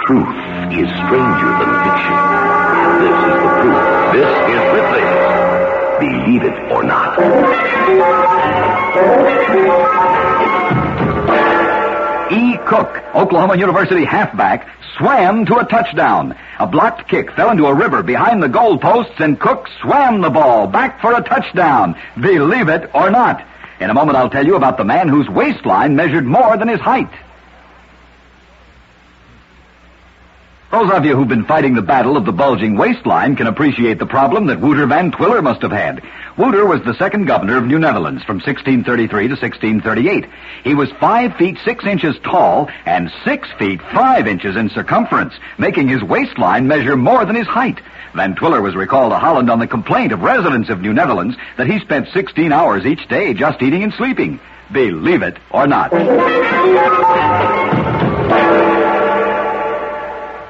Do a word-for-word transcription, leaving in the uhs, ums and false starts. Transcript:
Truth is stranger than fiction. This is the proof. This is the thing. Believe it or not. E. Cook, Oklahoma University halfback, swam to a touchdown. A blocked kick fell into a river behind the goalposts, and Cook swam the ball back for a touchdown. Believe it or not. In a moment, I'll tell you about the man whose waistline measured more than his height. Those of you who've been fighting the battle of the bulging waistline can appreciate the problem that Wouter Van Twiller must have had. Wouter was the second governor of New Netherlands from sixteen thirty-three to sixteen thirty-eight. He was five feet six inches tall and six feet five inches in circumference, making his waistline measure more than his height. Van Twiller was recalled to Holland on the complaint of residents of New Netherlands that he spent sixteen hours each day just eating and sleeping. Believe it or not.